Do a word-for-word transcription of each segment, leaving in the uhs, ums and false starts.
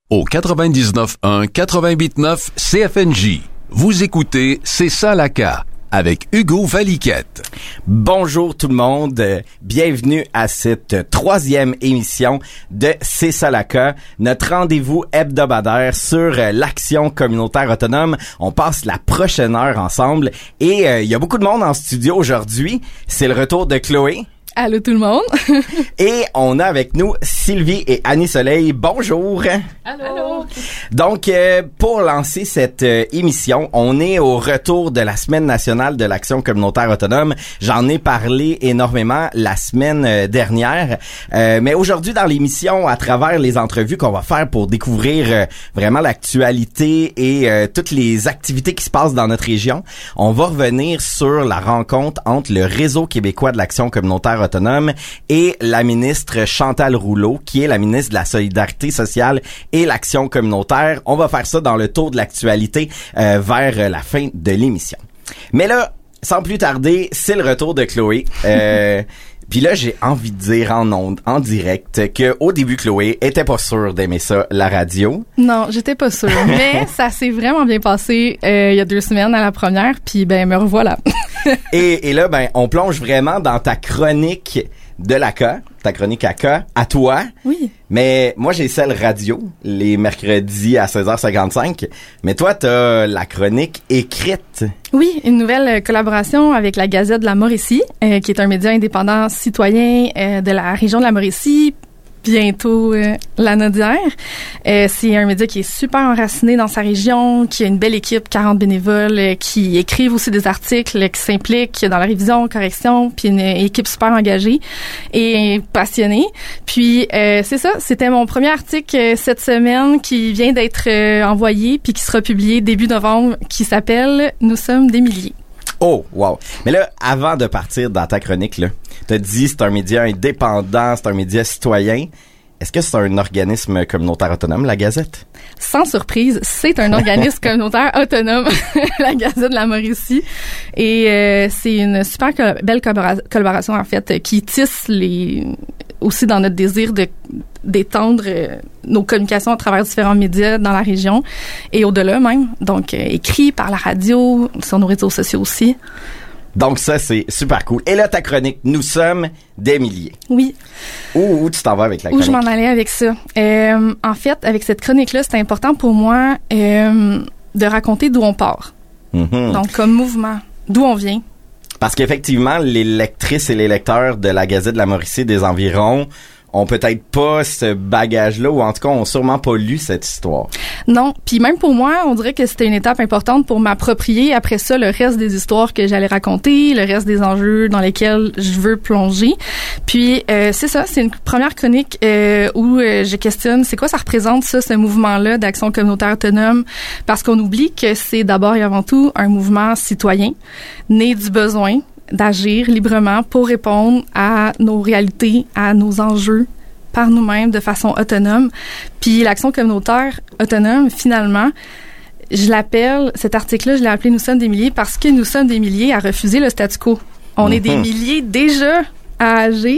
au quatre-vingt-dix-neuf un quatre-vingt-huit neuf C F N J. Vous écoutez C'est ça la C A avec Hugo Valiquette. Bonjour tout le monde, bienvenue à cette troisième émission de C'est ça la C A, notre rendez-vous hebdomadaire sur l'action communautaire autonome. On passe la prochaine heure ensemble et euh, il y a beaucoup de monde en studio aujourd'hui. C'est le retour de Chloé. Allô tout le monde. Et on a avec nous Sylvie et Annie Soleil. Bonjour. Allô. Donc, euh, pour lancer cette euh, émission, on est au retour de la Semaine nationale de l'action communautaire autonome. J'en ai parlé énormément la semaine euh, dernière. Euh, mais aujourd'hui, dans l'émission, à travers les entrevues qu'on va faire pour découvrir euh, vraiment l'actualité et euh, toutes les activités qui se passent dans notre région, on va revenir sur la rencontre entre le Réseau québécois de l'action communautaire autonome et la ministre Chantal Rouleau, qui est la ministre de la Solidarité sociale et l'action communautaire. On va faire ça dans le tour de l'actualité euh, vers la fin de l'émission. Mais là, sans plus tarder, c'est le retour de Chloé. Euh, Puis là, j'ai envie de dire en ondes, en direct, que au début, Chloé était pas sûre d'aimer ça, la radio. Non, j'étais pas sûre, mais ça s'est vraiment bien passé euh, il y a deux semaines à la première, puis ben me revoilà. et, et là, ben, on plonge vraiment dans ta chronique de la C A, ta chronique à C A, à toi. Oui. Mais moi, j'ai celle radio, les mercredis à seize heures cinquante-cinq. Mais toi, t'as la chronique écrite. Oui, une nouvelle collaboration avec la Gazette de la Mauricie, euh, qui est un média indépendant citoyen euh, de la région de la Mauricie, bientôt euh, la Nodière. Euh, c'est un média qui est super enraciné dans sa région, qui a une belle équipe, quarante bénévoles, euh, qui écrivent aussi des articles, qui s'impliquent dans la révision, correction, puis une équipe super engagée et passionnée. Puis euh, c'est ça, c'était mon premier article euh, cette semaine qui vient d'être euh, envoyé puis qui sera publié début novembre, qui s'appelle « Nous sommes des milliers ». Oh, wow. Mais là, avant de partir dans ta chronique, là, t'as dit c'est un média indépendant, c'est un média citoyen. Est-ce que c'est un organisme communautaire autonome, la Gazette? Sans surprise, c'est un organisme communautaire autonome, la Gazette de la Mauricie. Et euh, c'est une super co- belle collabora- collaboration, en fait, qui tisse les aussi dans notre désir de d'étendre euh, nos communications à travers différents médias dans la région et au-delà même. Donc, euh, écrit par la radio, sur nos réseaux sociaux aussi. Donc ça, c'est super cool. Et là, ta chronique, nous sommes des milliers. Oui. Où, où tu t'en vas avec la Où chronique? je m'en allais avec ça. Euh, en fait, avec cette chronique-là, c'est important pour moi euh, de raconter d'où on part. Mm-hmm. Donc, comme mouvement, d'où on vient. Parce qu'effectivement, les lectrices et les lecteurs de la Gazette de la Mauricie des environs ont peut-être pas ce bagage-là, ou en tout cas, ont sûrement pas lu cette histoire. Non, puis même pour moi, on dirait que c'était une étape importante pour m'approprier après ça le reste des histoires que j'allais raconter, le reste des enjeux dans lesquels je veux plonger. Puis euh, c'est ça, c'est une première chronique euh, où euh, je questionne c'est quoi ça représente ça, ce mouvement-là d'action communautaire autonome, parce qu'on oublie que c'est d'abord et avant tout un mouvement citoyen, né du besoin d'agir librement pour répondre à nos réalités, à nos enjeux par nous-mêmes de façon autonome. Puis l'action communautaire autonome, finalement, je l'appelle, cet article-là, je l'ai appelé « Nous sommes des milliers » parce que nous sommes des milliers à refuser le statu quo. On mm-hmm. est des milliers déjà à agir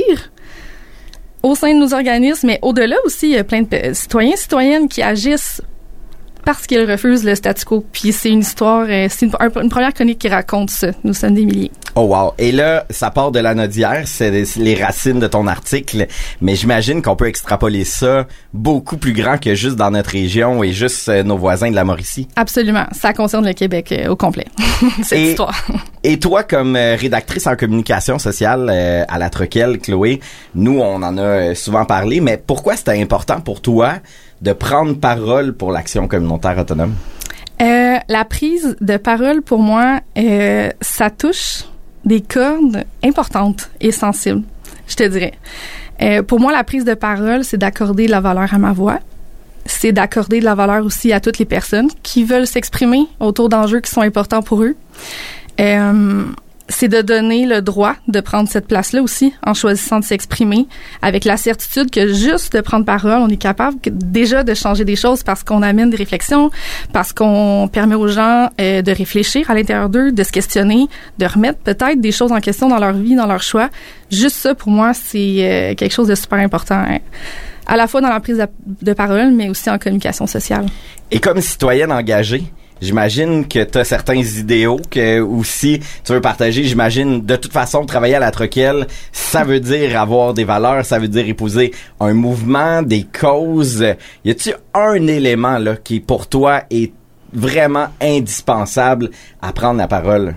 au sein de nos organismes, mais au-delà aussi, il y a plein de citoyens, citoyennes qui agissent parce qu'ils refusent le statu quo. Puis c'est une histoire, euh, c'est une, une première chronique qui raconte ça. Nous sommes des milliers. Oh wow. Et là, ça part de la Nodière, c'est les racines de ton article, mais j'imagine qu'on peut extrapoler ça beaucoup plus grand que juste dans notre région et juste euh, nos voisins de la Mauricie. Absolument. Ça concerne le Québec euh, au complet, cette et, histoire. Et toi, comme euh, rédactrice en communication sociale euh, à la Troquelle, Chloé, nous, on en a souvent parlé, mais pourquoi c'était important pour toi de prendre parole pour l'action communautaire autonome? Euh, la prise de parole, pour moi, euh, ça touche des cordes importantes et sensibles, je te dirais. Euh, pour moi, la prise de parole, c'est d'accorder de la valeur à ma voix. C'est d'accorder de la valeur aussi à toutes les personnes qui veulent s'exprimer autour d'enjeux qui sont importants pour eux. Euh, c'est de donner le droit de prendre cette place-là aussi en choisissant de s'exprimer avec la certitude que juste de prendre parole, on est capable que, déjà de changer des choses parce qu'on amène des réflexions, parce qu'on permet aux gens euh, de réfléchir à l'intérieur d'eux, de se questionner, de remettre peut-être des choses en question dans leur vie, dans leur choix. Juste ça, pour moi, c'est euh, quelque chose de super important hein, à la fois dans la prise de parole, mais aussi en communication sociale. Et comme citoyenne engagée, j'imagine que tu as certains idéaux que aussi tu veux partager. J'imagine, de toute façon, travailler à la Troquelle, ça veut dire avoir des valeurs, ça veut dire épouser un mouvement, des causes. Y a-t-il un élément là qui, pour toi, est vraiment indispensable à prendre la parole?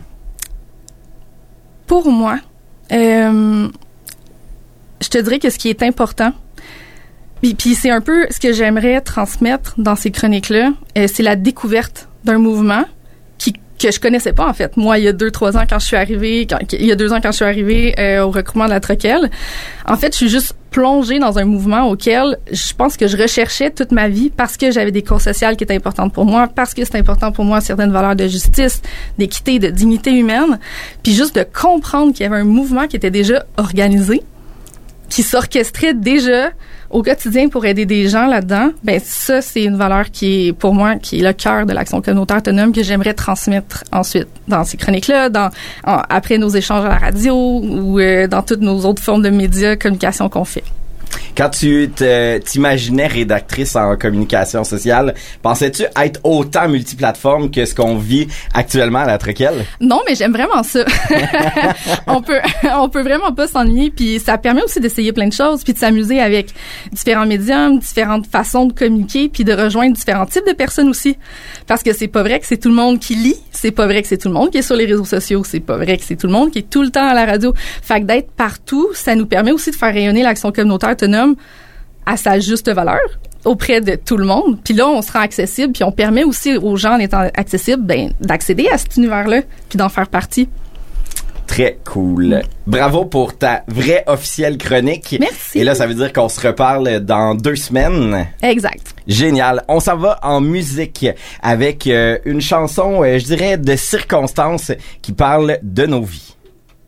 Pour moi, euh, je te dirais que ce qui est important, puis, puis c'est un peu ce que j'aimerais transmettre dans ces chroniques-là, euh, c'est la découverte d'un mouvement qui que je connaissais pas en fait. Moi, il y a deux, trois ans quand je suis arrivée, quand, il y a deux ans quand je suis arrivée euh, au recrutement de la Troquelle, en fait, je suis juste plongée dans un mouvement auquel je pense que je recherchais toute ma vie parce que j'avais des causes sociales qui étaient importantes pour moi, parce que c'est important pour moi certaines valeurs de justice, d'équité, de dignité humaine, puis juste de comprendre qu'il y avait un mouvement qui était déjà organisé, qui s'orchestrait déjà au quotidien pour aider des gens là-dedans, ben ça, c'est une valeur qui est, pour moi, qui est le cœur de l'action communautaire autonome que j'aimerais transmettre ensuite dans ces chroniques-là, dans, en, après nos échanges à la radio ou euh, dans toutes nos autres formes de médias, communication qu'on fait. Quand tu te, t'imaginais rédactrice en communication sociale, pensais-tu être autant multiplateforme que ce qu'on vit actuellement à la Troquelle? Non, mais j'aime vraiment ça. on peut, on peut vraiment pas s'ennuyer, puis ça permet aussi d'essayer plein de choses, puis de s'amuser avec différents médiums, différentes façons de communiquer, puis de rejoindre différents types de personnes aussi. Parce que c'est pas vrai que c'est tout le monde qui lit, c'est pas vrai que c'est tout le monde qui est sur les réseaux sociaux, c'est pas vrai que c'est tout le monde qui est tout le temps à la radio. Fait que d'être partout, ça nous permet aussi de faire rayonner l'action communautaire autonome à sa juste valeur auprès de tout le monde. Puis là, on se rend accessible, puis on permet aussi aux gens, en étant accessibles, ben, d'accéder à cet univers-là, puis d'en faire partie. Très cool. Bravo pour ta vraie officielle chronique. Merci. Et là, ça veut dire qu'on se reparle dans deux semaines. Exact. Génial. On s'en va en musique avec euh, une chanson, euh, je dirais, de circonstances qui parle de nos vies.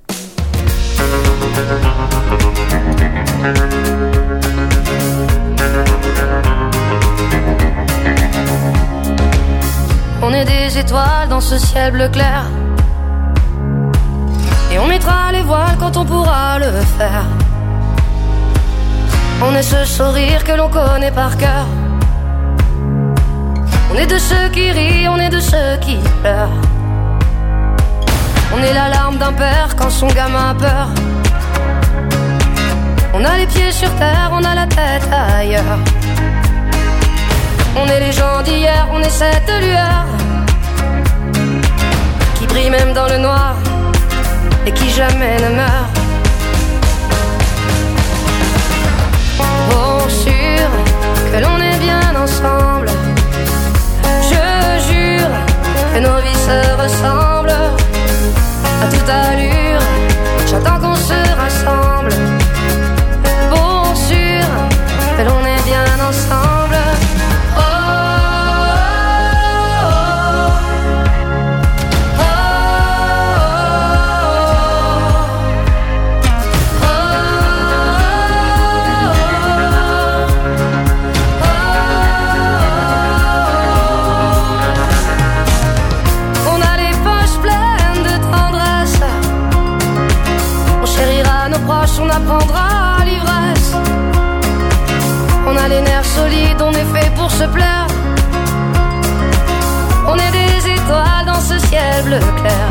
On est des étoiles dans ce ciel bleu clair, et on mettra les voiles quand on pourra le faire. On est ce sourire que l'on connaît par cœur. On est de ceux qui rient, on est de ceux qui pleurent. On est la larme d'un père quand son gamin a peur. On a les pieds sur terre, on a la tête ailleurs. On est les gens d'hier, on est cette lueur qui brille même dans le noir et qui jamais ne meurt. Pour sûr que l'on est bien ensemble, je jure que nos vies se ressemblent. À toute allure, j'attends qu'on se rassemble. Pour sûr que l'on est bien ensemble. On apprendra l'ivresse. On a les nerfs solides, on est fait pour se plaire. On est des étoiles dans ce ciel bleu clair.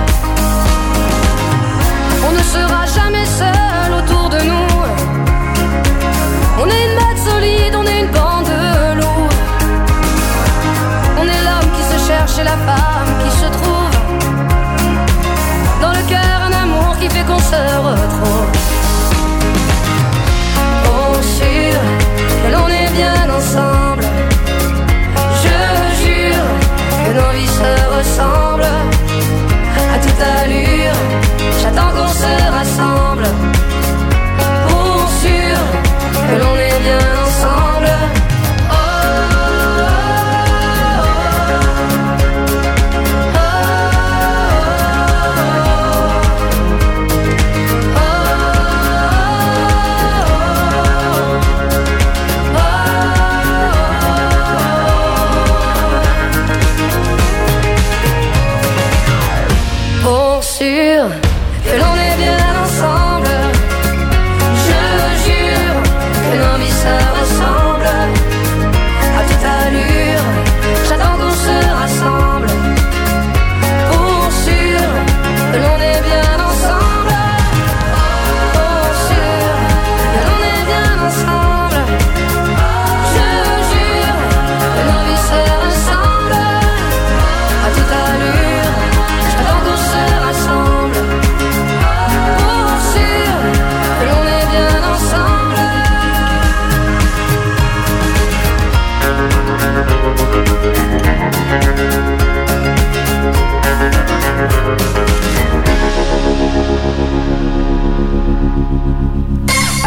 On ne sera jamais seul autour de nous. On est une bête solide, on est une bande de loups. On est l'homme qui se cherche et la femme qui se trouve. Dans le cœur un amour qui fait qu'on se retrouve. Sûr que l'on est bien ensemble. Je jure que nos vies se ressemblent. À toute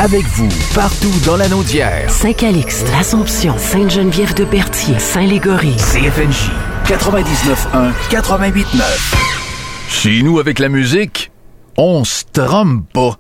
avec vous partout dans la Naudière. Saint-Calixte, l'Assomption, Sainte-Geneviève-de-Berthier, Saint-Légory. C F N J quatre-vingt-dix-neuf un, quatre-vingt-huit neuf. Chez nous, avec la musique, on se trompe pas.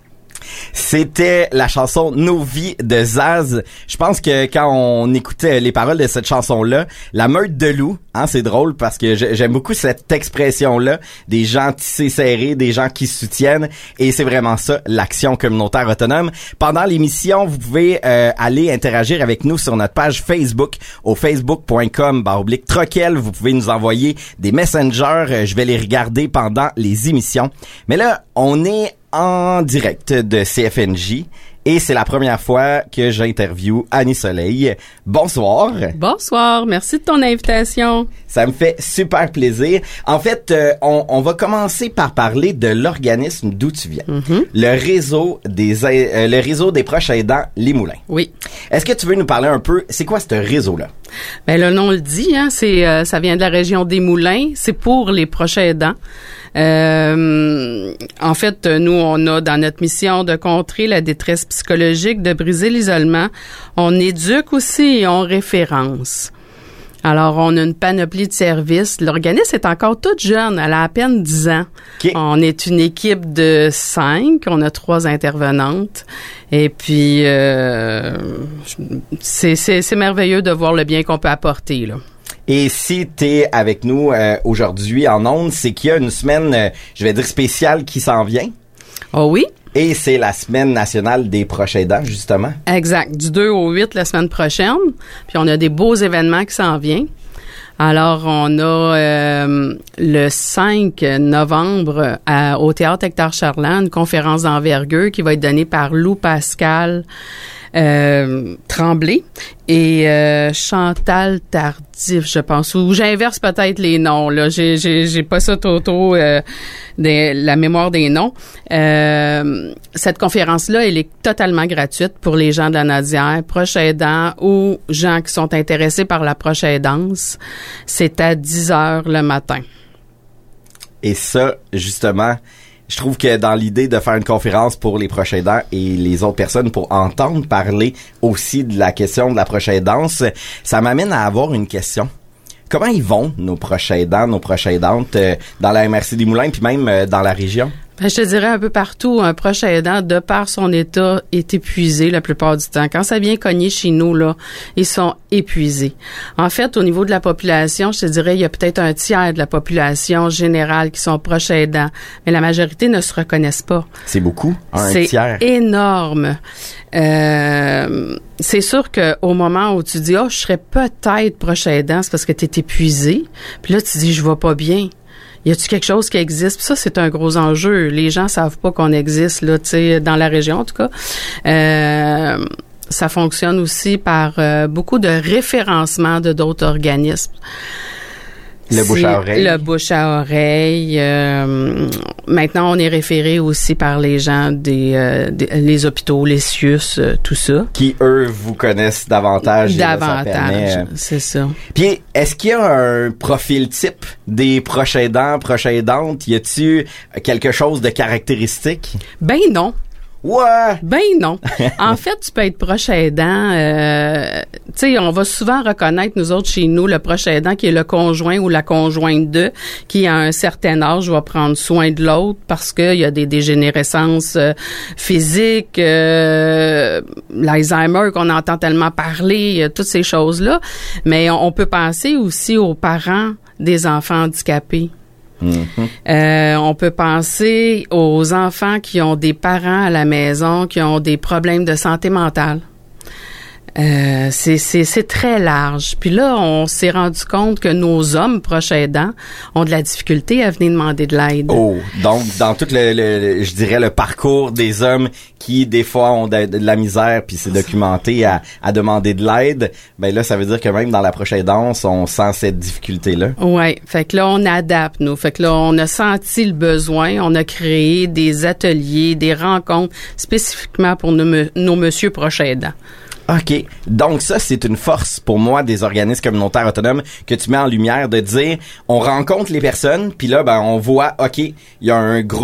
C'était la chanson Nos vies de Zaz. Je pense que quand on écoutait les paroles de cette chanson-là, la meute de loups, hein, c'est drôle parce que j'aime beaucoup cette expression-là, des gens tissés serrés, des gens qui se soutiennent, et c'est vraiment ça, l'action communautaire autonome. Pendant l'émission, vous pouvez euh, aller interagir avec nous sur notre page Facebook, au facebook point com barre oblique troquel. Vous pouvez nous envoyer des messengers, je vais les regarder pendant les émissions. Mais là, on est en direct de C F N J et c'est la première fois que j'interviewe Annie Soleil. Bonsoir. Bonsoir, merci de ton invitation. Ça me fait super plaisir. En fait, euh, on, on va commencer par parler de l'organisme d'où tu viens. Mm-hmm. Le réseau des euh, le réseau des proches aidants Les Moulins. Oui. Est-ce que tu veux nous parler un peu, c'est quoi ce réseau-là? Ben le nom le dit, hein, c'est euh, ça vient de la région des Moulins, c'est pour les proches aidants. Euh, en fait, nous, on a dans notre mission de contrer la détresse psychologique, de briser l'isolement. On éduque aussi et on référence. Alors, on a une panoplie de services. L'organisme est encore toute jeune, elle a à peine dix ans. Okay. On est une équipe de cinq, on a trois intervenantes. Et puis, euh, c'est, c'est, c'est merveilleux de voir le bien qu'on peut apporter, là. Et si t'es avec nous euh, aujourd'hui en ondes, c'est qu'il y a une semaine, euh, je vais dire spéciale, qui s'en vient. Oh oui. Et c'est la semaine nationale des proches aidants, justement. Exact. Du deux au huit la semaine prochaine. Puis on a des beaux événements qui s'en viennent. Alors, on a euh, le cinq novembre à, au Théâtre Hector Charland, une conférence d'envergure qui va être donnée par Lou Pascal Euh, Tremblay et euh, Chantal Tardif, je pense, ou j'inverse peut-être les noms, là, j'ai j'ai j'ai pas ça trop trop euh, de la mémoire des noms. Euh, cette conférence-là, elle est totalement gratuite pour les gens de la Naudière, proches aidants ou gens qui sont intéressés par la proche aidance. C'est à dix heures le matin. Et ça, justement, je trouve que dans l'idée de faire une conférence pour les proches aidants et les autres personnes pour entendre parler aussi de la question de la proche aidance, ça m'amène à avoir une question. Comment ils vont, nos proches aidants, nos proches aidantes, euh, dans la M R C des Moulins, puis même euh, dans la région? Ben, je te dirais un peu partout, un proche aidant, de par son état, est épuisé la plupart du temps. Quand ça vient cogner chez nous, là, ils sont épuisés. En fait, au niveau de la population, je te dirais, il y a peut-être un tiers de la population générale qui sont proches aidants, mais la majorité ne se reconnaissent pas. C'est beaucoup, un c'est tiers. C'est énorme. Euh, c'est sûr que au moment où tu dis, oh, je serais peut-être proche aidant, c'est parce que tu es épuisé. Puis là, tu dis, je vais pas bien. Y a-tu quelque chose qui existe? Puis ça, c'est un gros enjeu. Les gens savent pas qu'on existe, là, tu sais, dans la région, en tout cas. Euh, ça fonctionne aussi par euh, beaucoup de référencement de d'autres organismes. Le bouche à oreille. Le bouche à oreille. Euh, maintenant, on est référé aussi par les gens des, euh, des les hôpitaux, les C I U S, euh, tout ça. Qui, eux, vous connaissent davantage. Davantage, permet, euh... c'est ça. Puis, est-ce qu'il y a un profil type des proches aidants, proches aidantes? Y a-tu quelque chose de caractéristique? Ben non. Ouais. Ben non. En fait, tu peux être proche aidant. Euh, tu sais, on va souvent reconnaître, nous autres, chez nous, le proche aidant qui est le conjoint ou la conjointe de, qui à un certain âge va prendre soin de l'autre parce qu'il y a des dégénérescences euh, physiques, euh, l'Alzheimer qu'on entend tellement parler, toutes ces choses-là. Mais on, on peut penser aussi aux parents des enfants handicapés. Mm-hmm. Euh, on peut penser aux enfants qui ont des parents à la maison qui ont des problèmes de santé mentale. Euh, c'est, c'est, c'est très large. Puis là, on s'est rendu compte que nos hommes proches aidants ont de la difficulté à venir demander de l'aide. Oh, donc dans tout le, le je dirais le parcours des hommes qui des fois ont de, de la misère, puis c'est documenté à, à demander de l'aide, ben là, ça veut dire que même dans la proche aidance, on sent cette difficulté-là. Ouais, fait que là, on adapte, nous. Fait que là, on a senti le besoin, on a créé des ateliers, des rencontres spécifiquement pour nos, nos monsieur proches aidants. OK. Donc ça, c'est une force pour moi des organismes communautaires autonomes que tu mets en lumière de dire, on rencontre les personnes, puis là, ben on voit, OK, il y a un groupe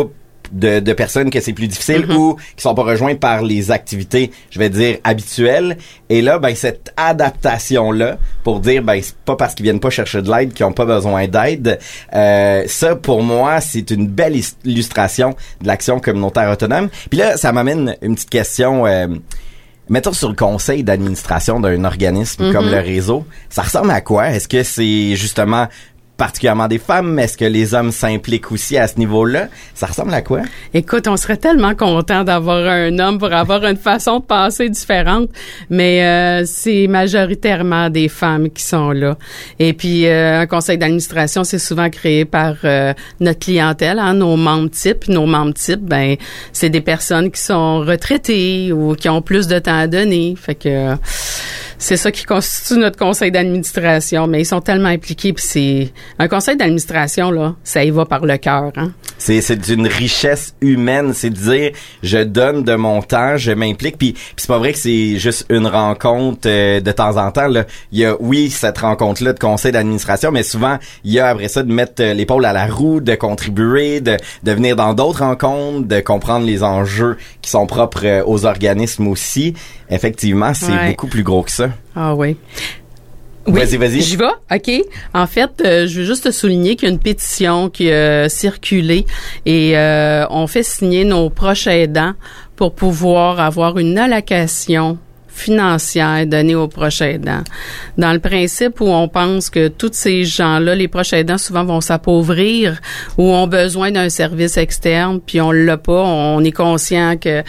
de, de personnes que c'est plus difficile Mm-hmm. ou qui sont pas rejointes par les activités, je vais dire, habituelles. Et là, ben, cette adaptation-là, pour dire, ben, c'est pas parce qu'ils viennent pas chercher de l'aide qu'ils ont pas besoin d'aide. Euh, ça, pour moi, c'est une belle illustration de l'action communautaire autonome. Puis là, ça m'amène une petite question. Euh, mettons sur le conseil d'administration d'un organisme Mm-hmm. comme le réseau, ça ressemble à quoi? Est-ce que c'est justement particulièrement des femmes? Est-ce que les hommes s'impliquent aussi à ce niveau-là? Ça ressemble à quoi? Écoute, on serait tellement content d'avoir un homme pour avoir une façon de penser différente, mais euh, c'est majoritairement des femmes qui sont là. Et puis, euh, un conseil d'administration, c'est souvent créé par euh, notre clientèle, hein, nos membres types. Nos membres types, ben, c'est des personnes qui sont retraitées ou qui ont plus de temps à donner. Fait que euh, c'est ça qui constitue notre conseil d'administration, mais ils sont tellement impliqués, puis c'est un conseil d'administration, là, ça y va par le cœur, hein. C'est, c'est d'une richesse humaine, c'est de dire, je donne de mon temps, je m'implique, puis, puis c'est pas vrai que c'est juste une rencontre euh, de temps en temps, là. Il y a, oui, cette rencontre-là de conseil d'administration, mais souvent, il y a après ça de mettre euh, l'épaule à la roue, de contribuer, de, de venir dans d'autres rencontres, de comprendre les enjeux qui sont propres euh, aux organismes aussi. Effectivement, c'est Ouais. beaucoup plus gros que ça. Ah oui. Oui, Vas-y, vas-y. J'y vais, OK. En fait, euh, je veux juste te souligner qu'il y a une pétition qui a circulé et euh, on fait signer nos proches aidants pour pouvoir avoir une allocation financière donnée aux proches aidants. Dans le principe où on pense que tous ces gens-là, les proches aidants, souvent vont s'appauvrir ou ont besoin d'un service externe, puis on l'a pas. On est conscient que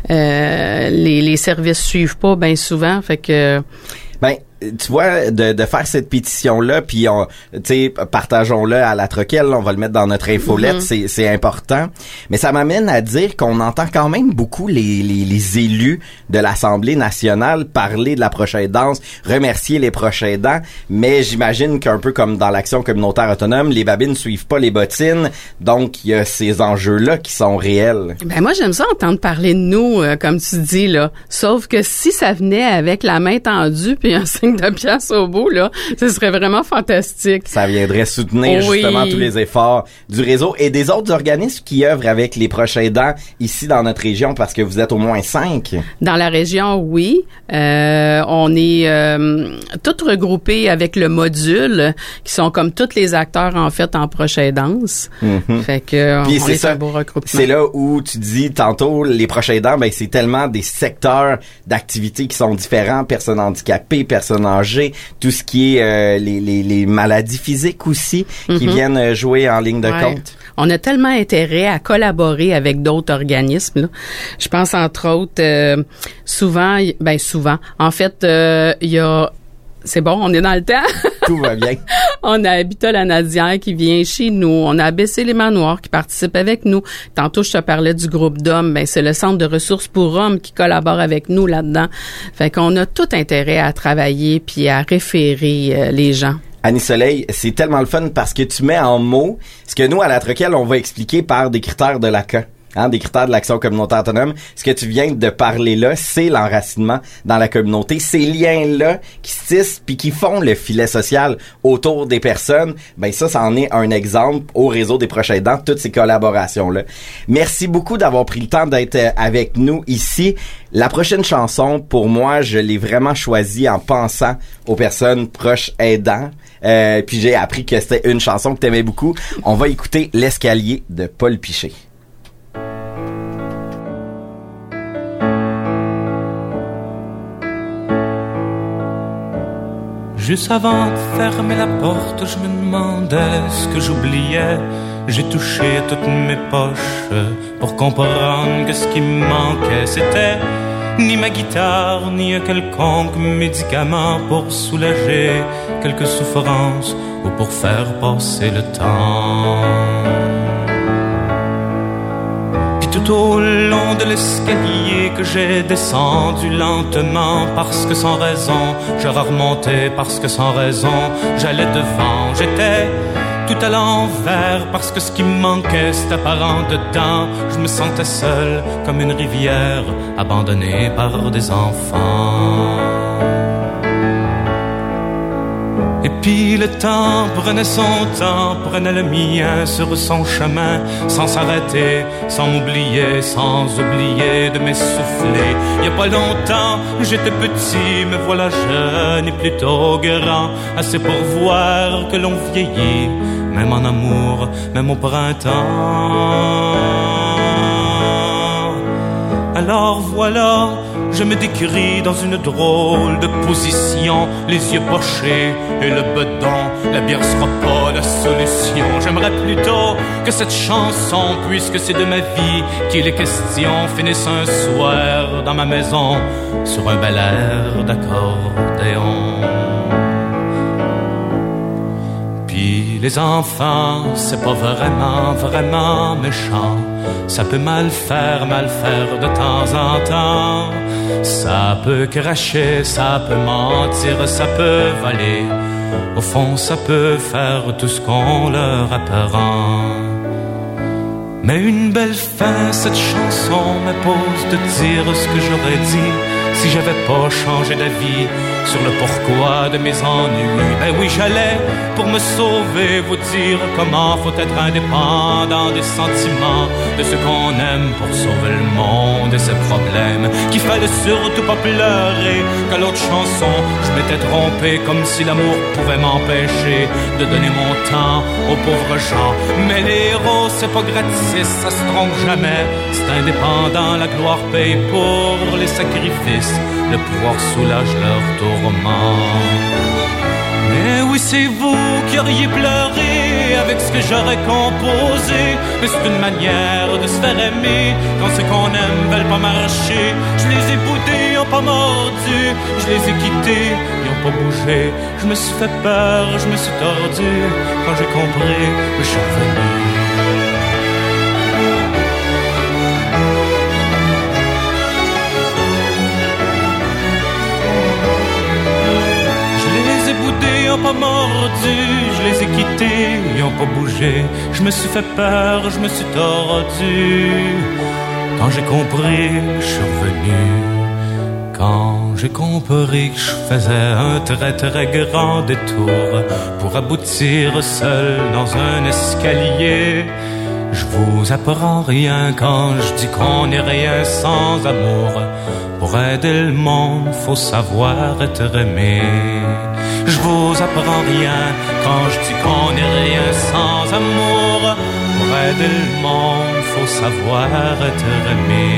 euh, les, les services suivent pas bien souvent. Fait que... Ben, tu vois, de, de faire cette pétition-là, puis on, tu sais, partageons-le à la troquelle, on va le mettre dans notre infolette, Mm-hmm. c'est, c'est important. Mais ça m'amène à dire qu'on entend quand même beaucoup les, les, les élus de l'Assemblée nationale parler de la proche aidance, remercier les proches aidants, mais j'imagine qu'un peu comme dans l'action communautaire autonome, les babines suivent pas les bottines, donc il y a ces enjeux-là qui sont réels. Ben moi j'aime ça entendre parler de nous euh, comme tu dis là. Sauf que si ça venait avec la main tendue puis un signe de pièce au bout là, ce serait vraiment fantastique. Ça viendrait soutenir Oui. justement tous les efforts du réseau et des autres organismes qui œuvrent avec les proches aidants ici dans notre région parce que vous êtes au moins cinq. Dans la région, oui. Euh, on est euh, tous regroupés avec le module, qui sont comme tous les acteurs, en fait, en proche aidance. Mhm. Fait que Puis on c'est est ça. un beau regroupement. C'est là où tu dis tantôt les proches aidants, ben c'est tellement des secteurs d'activité qui sont différents, personnes handicapées, personnes âgées, tout ce qui est euh, les, les, les maladies physiques aussi qui Mhm. viennent euh, jouer en ligne de Ouais. compte. On a tellement intérêt à collaborer avec d'autres organismes. Là. Je pense entre autres, euh, souvent, y- ben souvent, en fait, euh, il y a, c'est bon, on est dans le temps. Tout va bien. On a Habitat la Nadière qui vient chez nous. On a A B C les Manoirs qui participe avec nous. Tantôt, je te parlais du groupe d'hommes. Ben, c'est le Centre de ressources pour hommes qui collabore avec nous là-dedans. Fait qu'on a tout intérêt à travailler puis à référer euh, les gens. Annie Soleil, c'est tellement le fun parce que tu mets en mots ce que nous, à la Troquelle, on va expliquer par des critères de l'A C A. Hein, des critères de l'action communautaire autonome. Ce que tu viens de parler là, c'est l'enracinement dans la communauté. Ces liens-là qui se tissent puis qui font le filet social autour des personnes, ben ça, ça en est un exemple au réseau des proches aidants, toutes ces collaborations-là. Merci beaucoup d'avoir pris le temps d'être avec nous ici. La prochaine chanson, pour moi, je l'ai vraiment choisie en pensant aux personnes proches aidants. Euh, puis j'ai appris que c'était une chanson que t'aimais beaucoup. On va écouter L'escalier de Paul Piché. Juste avant de fermer la porte, je me demandais ce que j'oubliais. J'ai touché toutes mes poches pour comprendre que ce qui me manquait, c'était ni ma guitare, ni un quelconque médicament pour soulager quelques souffrances ou pour faire passer le temps. Puis tout au long de l'escalier que j'ai descendu lentement, parce que sans raison j'aurais remonté, parce que sans raison j'allais devant. J'étais tout à l'envers, parce que ce qui me manquait c'était apparent dedans. Je me sentais seul comme une rivière abandonnée par des enfants. Et puis le temps prenait son temps, prenait le mien sur son chemin, sans s'arrêter, sans m'oublier, sans oublier de m'essouffler. Il y a pas longtemps, j'étais petit, me voilà jeune et plutôt grand, assez pour voir que l'on vieillit, même en amour, même au printemps. Alors voilà, je me décris dans une drôle de position, les yeux pochés et le bedon. La bière sera pas la solution. J'aimerais plutôt que cette chanson, puisque c'est de ma vie qu'il est question, finisse un soir dans ma maison sur un bel air d'accordéon. Puis les enfants, c'est pas vraiment, vraiment méchant. Ça peut mal faire, mal faire de temps en temps. Ça peut cracher, ça peut mentir, ça peut voler. Au fond, ça peut faire tout ce qu'on leur apprend. Mais une belle fin, cette chanson m'impose de dire ce que j'aurais dit si j'avais pas changé d'avis sur le pourquoi de mes ennuis. Ben oui, j'allais, pour me sauver, vous dire comment faut être indépendant des sentiments de ceux qu'on aime pour sauver le monde et ses problèmes. Qu'il fallait surtout pas pleurer, qu'à l'autre chanson, je m'étais trompé, comme si l'amour pouvait m'empêcher de donner mon temps aux pauvres gens. Mais les héros, c'est pas gratis, ça se trompe jamais. C'est indépendant, la gloire paye pour les sacrifices. Le pouvoir soulage leur tourment. Mais oui, c'est vous qui auriez pleuré avec ce que j'aurais composé. Mais c'est une manière de se faire aimer quand ceux qu'on aime veulent pas marcher. Je les ai boudés, ils ont pas mordu. Je les ai quittés, ils ont pas bougé. Je me suis fait peur, je me suis tordu. Quand j'ai compris, je suis revenu. Ils ont pas mordu, je les ai quittés, ils ont pas bougé. Je me suis fait peur, je me suis tordu. Quand j'ai compris, je suis revenu. Quand j'ai compris que je faisais un très très grand détour pour aboutir seul dans un escalier. Je vous apprends rien quand je dis qu'on n'est rien sans amour. Pour aider le monde, faut savoir être aimé. Je vous apprends rien quand je dis qu'on n'est rien sans amour. Pour aider le monde, faut savoir être aimé.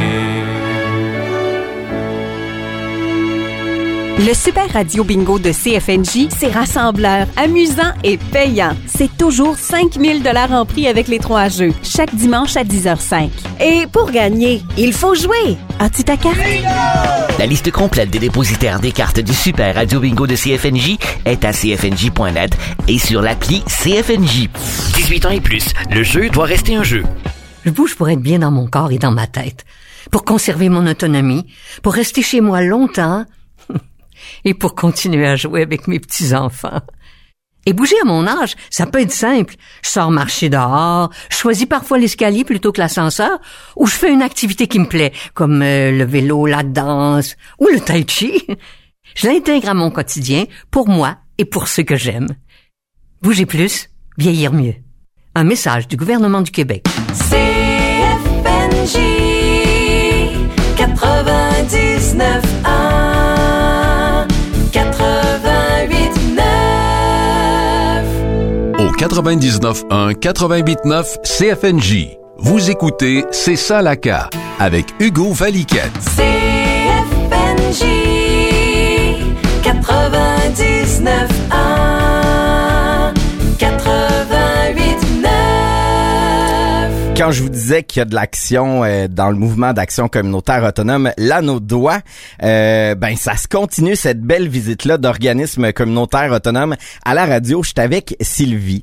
Le Super Radio Bingo de C F N J, c'est rassembleur, amusant et payant. C'est toujours cinq mille dollars en prix avec les trois jeux, chaque dimanche à dix heures cinq. Et pour gagner, il faut jouer. As-tu ta carte? La liste complète des dépositaires des cartes du Super Radio Bingo de C F N J est à c f n j point net et sur l'appli C F N J. dix-huit ans et plus, le jeu doit rester un jeu. Je bouge pour être bien dans mon corps et dans ma tête, pour conserver mon autonomie, pour rester chez moi longtemps et pour continuer à jouer avec mes petits-enfants. Et bouger à mon âge, ça peut être simple. Je sors marcher dehors, je choisis parfois l'escalier plutôt que l'ascenseur, ou je fais une activité qui me plaît, comme euh, le vélo, la danse ou le tai chi. Je l'intègre à mon quotidien pour moi et pour ceux que j'aime. Bouger plus, vieillir mieux. Un message du gouvernement du Québec. C F N J quatre-vingt-dix-neuf un quatre-vingt-huit neuf Au quatre-vingt-dix-neuf un quatre-vingt-huit neuf C F N J. Vous écoutez C'est ça la C A avec Hugo Valiquette. C F N J quatre-vingt-dix-neuf un quatre-vingt-huit neuf. Quand je vous disais qu'il y a de l'action euh, dans le mouvement d'action communautaire autonome, là, nos doigts, euh, ben ça se continue, cette belle visite-là d'organismes communautaires autonomes à la radio. Je suis avec Sylvie.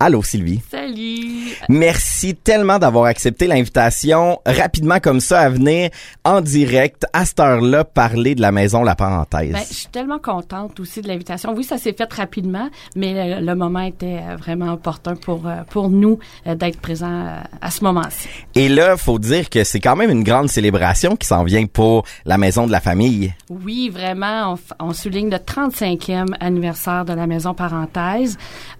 Allô, Sylvie. Salut. Merci tellement d'avoir accepté l'invitation rapidement comme ça à venir en direct à cette heure-là parler de la maison La Parenthèse. Ben, je suis tellement contente aussi de l'invitation. Oui, ça s'est fait rapidement, mais le, le moment était vraiment opportun pour pour nous d'être présents à ce moment-ci. Et là, faut dire que c'est quand même une grande célébration qui s'en vient pour la maison de la famille. Oui, vraiment. On, on souligne le trente-cinquième anniversaire de la maison Parenthèse.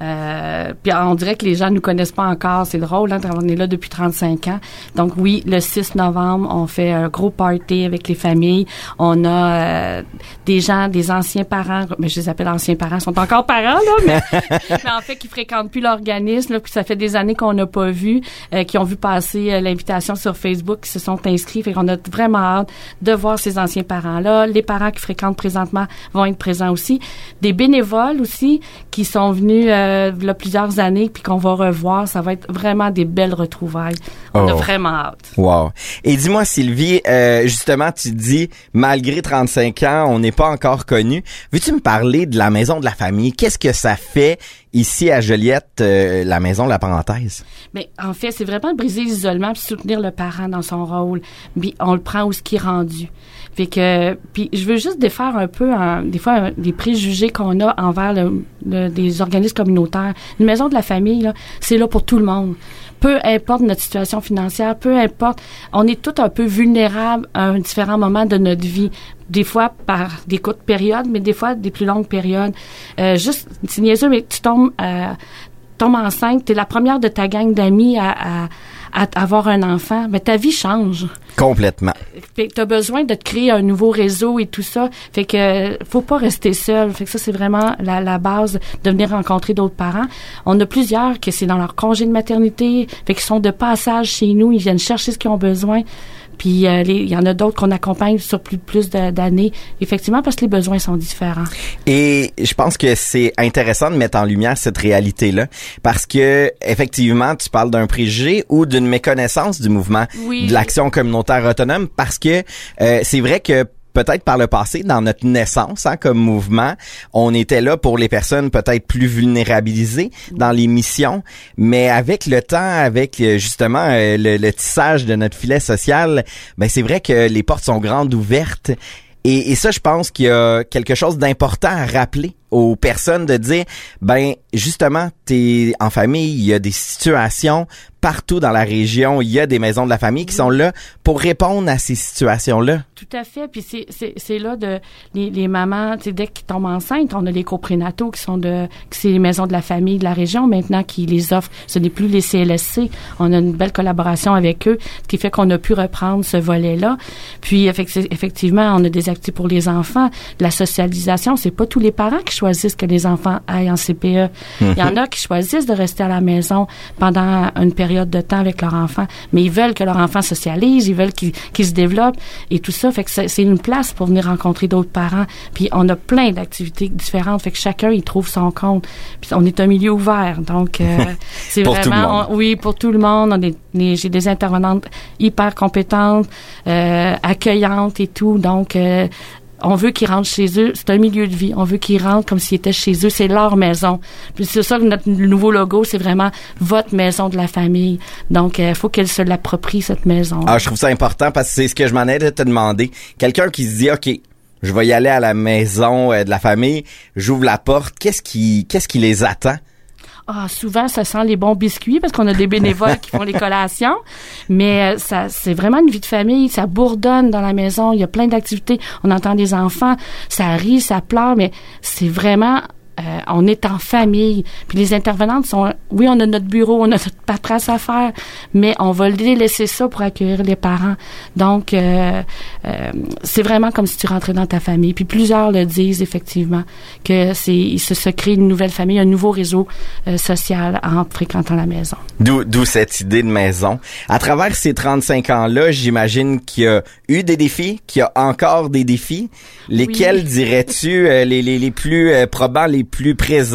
Euh, puis on dirait que les gens nous connaissent pas encore. C'est drôle, hein, on est là depuis trente-cinq ans. Donc oui, le six novembre, on fait un gros party avec les familles. On a euh, des gens, des anciens parents, mais je les appelle anciens parents, ils sont encore parents, là, mais, mais en fait, qui fréquentent plus l'organisme, là, puis ça fait des années qu'on n'a pas vu, euh, qui ont vu passer euh, l'invitation sur Facebook, qui se sont inscrits. Fait qu'on a vraiment hâte de voir ces anciens parents-là. Les parents qui fréquentent présentement vont être présents aussi. Des bénévoles aussi, qui sont venus euh, là, plusieurs années, puis qu'on va revoir. Ça va être vraiment des belles retrouvailles. On oh. a vraiment hâte. Wow. Et dis-moi, Sylvie, euh, justement, tu dis, malgré trente-cinq ans, on n'est pas encore connu. Veux-tu me parler de la maison de la famille? Qu'est-ce que ça fait ici à Joliette, euh, la maison de La Parenthèse? Mais en fait, c'est vraiment briser l'isolement puis soutenir le parent dans son rôle. Puis on le prend où ce qui est rendu. Fait que, puis je veux juste défaire un peu, un, des fois, un, des préjugés qu'on a envers le, le, des organismes communautaires. Une maison de la famille, là, c'est là pour tout le monde. Peu importe notre situation financière, peu importe, on est tous un peu vulnérables à un différent moment de notre vie. Des fois par des courtes périodes, mais des fois des plus longues périodes. Euh, juste, c'est niaiseux, mais tu tombes, euh, tombes enceinte, t'es la première de ta gang d'amis à, à à avoir un enfant, mais ta vie change. Complètement. Fait que t'as besoin de te créer un nouveau réseau et tout ça. Fait que faut pas rester seul. Fait que ça, c'est vraiment la, la base de venir rencontrer d'autres parents. On a plusieurs que c'est dans leur congé de maternité, fait qu'ils sont de passage chez nous, ils viennent chercher ce qu'ils ont besoin. Puis euh, il y en a d'autres qu'on accompagne sur plus plus de, d'années, effectivement, parce que les besoins sont différents. Et je pense que c'est intéressant de mettre en lumière cette réalité-là, parce que effectivement, tu parles d'un préjugé ou d'une méconnaissance du mouvement oui. de l'action communautaire autonome, parce que euh, c'est vrai que peut-être par le passé, dans notre naissance hein, comme mouvement, on était là pour les personnes peut-être plus vulnérabilisées dans les missions, mais avec le temps, avec justement euh, le, le tissage de notre filet social, ben c'est vrai que les portes sont grandes ouvertes. Et, et ça, je pense qu'il y a quelque chose d'important à rappeler aux personnes de dire, ben justement, t'es en famille, il y a des situations partout dans la région, il y a des maisons de la famille qui sont là pour répondre à ces situations-là. Tout à fait. Puis c'est c'est c'est là de les, les mamans, tu sais, dès qu'ils tombent enceintes, on a les coprénataux qui sont de qui c'est les maisons de la famille de la région maintenant qui les offrent. Ce n'est plus les C L S C. On a une belle collaboration avec eux, ce qui fait qu'on a pu reprendre ce volet-là. Puis effectivement, on a des activités pour les enfants, de la socialisation. C'est pas tous les parents qui choisissent que les enfants aillent en C P E. Mm-hmm. Il y en a qui choisissent de rester à la maison pendant une période de temps avec leur enfant, mais ils veulent que leur enfant socialise, ils veulent qu'il, qu'il se développe et tout ça. Fait que c'est, c'est une place pour venir rencontrer d'autres parents. Puis on a plein d'activités différentes. Fait que chacun il trouve son compte. Puis on est un milieu ouvert, donc euh, c'est pour vraiment on, oui pour tout le monde. On est, les, j'ai des intervenantes hyper compétentes, euh, accueillantes et tout. Donc euh, on veut qu'ils rentrent chez eux. C'est un milieu de vie. On veut qu'ils rentrent comme s'ils étaient chez eux. C'est leur maison. Puis c'est ça que notre nouveau logo, c'est vraiment votre maison de la famille. Donc, il euh, faut qu'elle se l'approprie, cette maison. Ah, je trouve ça important parce que c'est ce que je m'en ai de te demander. Quelqu'un qui se dit, OK, je vais y aller à la maison euh, de la famille, j'ouvre la porte. Qu'est-ce qui, qu'est-ce qui les attend? Ah, souvent, ça sent les bons biscuits parce qu'on a des bénévoles qui font les collations. Mais euh, ça, c'est vraiment une vie de famille. Ça bourdonne dans la maison. Il y a plein d'activités. On entend des enfants. Ça rit, ça pleure. Mais c'est vraiment... Euh, on est en famille. Puis les intervenantes sont... Oui, on a notre bureau, on a notre paperasse à faire, mais on va laisser ça pour accueillir les parents. Donc, euh, euh, c'est vraiment comme si tu rentrais dans ta famille. Puis plusieurs le disent, effectivement, que c'est il se, se crée une nouvelle famille, un nouveau réseau euh, social en fréquentant la maison. D'où, d'où cette idée de maison. À travers ces trente-cinq ans-là, j'imagine qu'il y a eu des défis, qu'il y a encore des défis. Lesquels oui. dirais-tu euh, les, les, les plus euh, probants, les plus présents?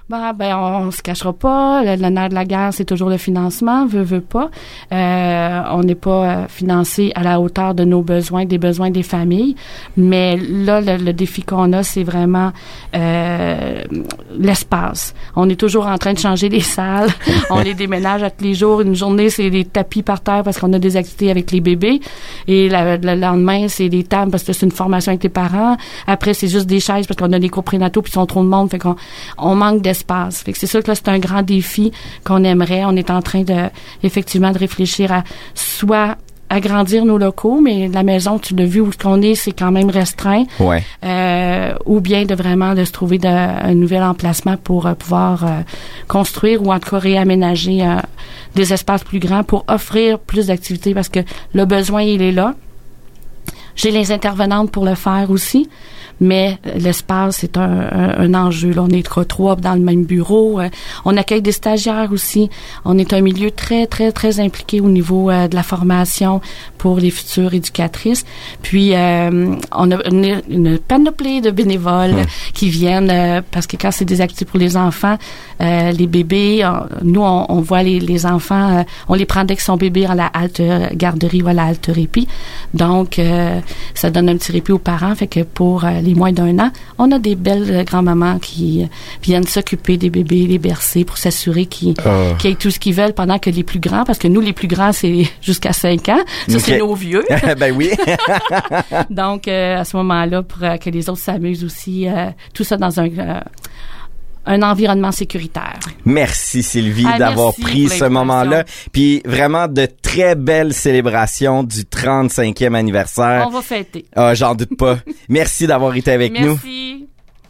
Ben, ben, on, on se cachera pas. Le, le nerf de la guerre, c'est toujours le financement, veut, veut pas. Euh, on n'est pas euh, financé à la hauteur de nos besoins, des besoins des familles. Mais là, le, le défi qu'on a, c'est vraiment euh, l'espace. On est toujours en train de changer les salles. On les déménage à tous les jours. Une journée, c'est des tapis par terre parce qu'on a des activités avec les bébés. Et la, le lendemain, c'est des tables parce que c'est une formation avec les parents. Après, c'est juste des chaises parce qu'on a des cours prénataux puis ils sont trop de monde. Fait qu'on on manque d'espace. Espace. Fait que c'est sûr que là, c'est un grand défi qu'on aimerait. On est en train de, effectivement, de réfléchir à soit agrandir nos locaux, mais la maison, tu l'as vu où qu'on est, c'est quand même restreint. Ouais. Euh, ou bien de vraiment de se trouver de, un nouvel emplacement pour euh, pouvoir euh, construire ou en tout cas réaménager euh, des espaces plus grands pour offrir plus d'activités parce que le besoin, il est là. J'ai les intervenantes pour le faire aussi. Mais l'espace, c'est un, un, un enjeu. Là, on est trois dans le même bureau. Euh, on accueille des stagiaires aussi. On est un milieu très, très, très impliqué au niveau euh, de la formation pour les futures éducatrices. Puis, euh, on a une, une panoplie de bénévoles mmh. qui viennent euh, parce que quand c'est des activités pour les enfants, euh, les bébés, on, nous, on, on voit les, les enfants, euh, on les prend dès qu'ils sont bébés à la halte garderie ou à la halte répit. Donc, euh, ça donne un petit répit aux parents. Fait que pour euh, les moins d'un an, on a des belles euh, grand-mamans qui euh, viennent s'occuper des bébés, les bercer pour s'assurer qu'ils, oh. qu'ils aient tout ce qu'ils veulent pendant que les plus grands, parce que nous, les plus grands, c'est jusqu'à cinq ans. Ça, okay. C'est nos vieux. Ben oui. Donc, euh, à ce moment-là, pour euh, que les autres s'amusent aussi, euh, tout ça dans un... Euh, un environnement sécuritaire. Merci Sylvie ah, d'avoir merci pris ce moment-là. Puis vraiment de très belles célébrations du trente-cinquième anniversaire. On va fêter. Ah, j'en doute pas. Merci d'avoir été avec merci. nous. Merci.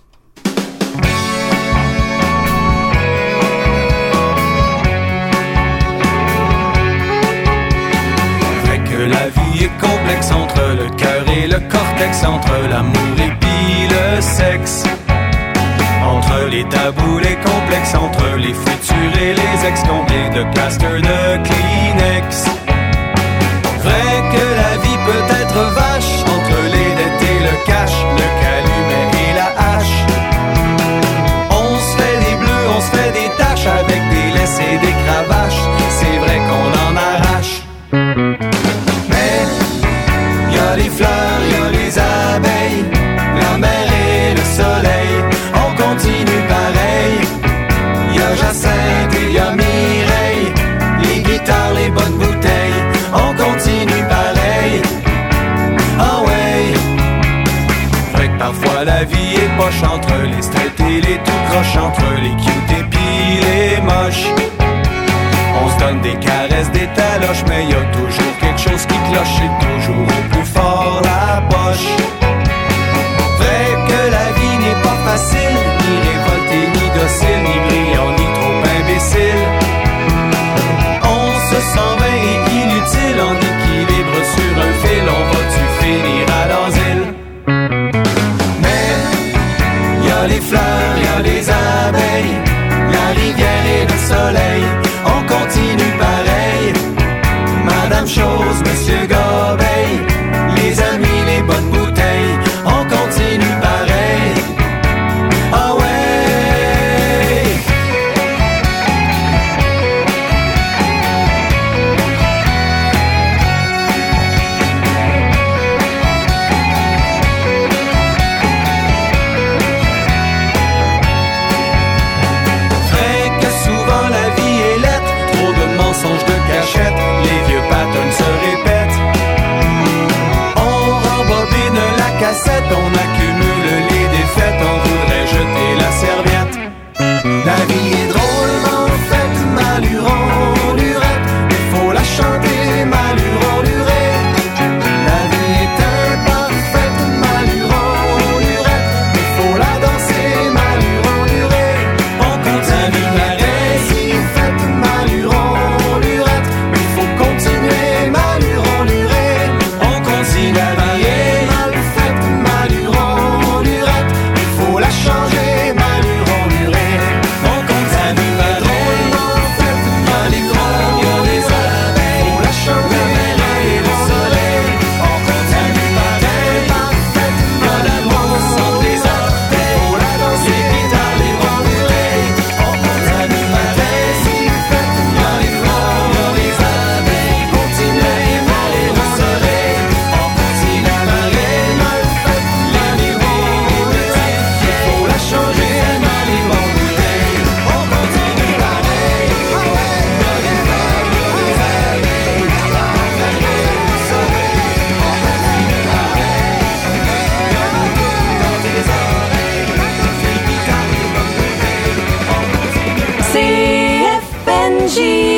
Vrai que la vie est complexe entre le cœur et le cortex, entre l'amour et puis le sexe. Entre les tabous, les complexes, entre les futurs et les ex, combien de plasters de Kleenex. Vrai que la vie peut être vache, entre les dettes et le cash, le calumet et la hache. On se fait des bleus, on se fait des taches, avec des laisses et des cravaches, c'est vrai qu'on en arrache. Mais y a les fleurs, y a les abeilles, la mer et le soleil, on continue pareil. Y a Jacinthe et y a Mireille, les guitares, les bonnes bouteilles, on continue pareil. Ah ouais. Fait que parfois la vie est poche, entre les straight et les tout croches, entre les cute et puis les moches. On se donne des caresses, des taloches, mais y a toujours quelque chose qui cloche, c'est toujours au plus fort la poche. Vrai que la vie n'est pas facile, ni révolté, ni docile, ni brillant, ni trop imbécile. On se sent vain et inutile, en équilibre sur un fil, on va-tu finir à l'asile? Mais y a les fleurs, y a les abeilles, la rivière et le soleil, on continue pareil. Madame Chose, Monsieur Gobeil, C F N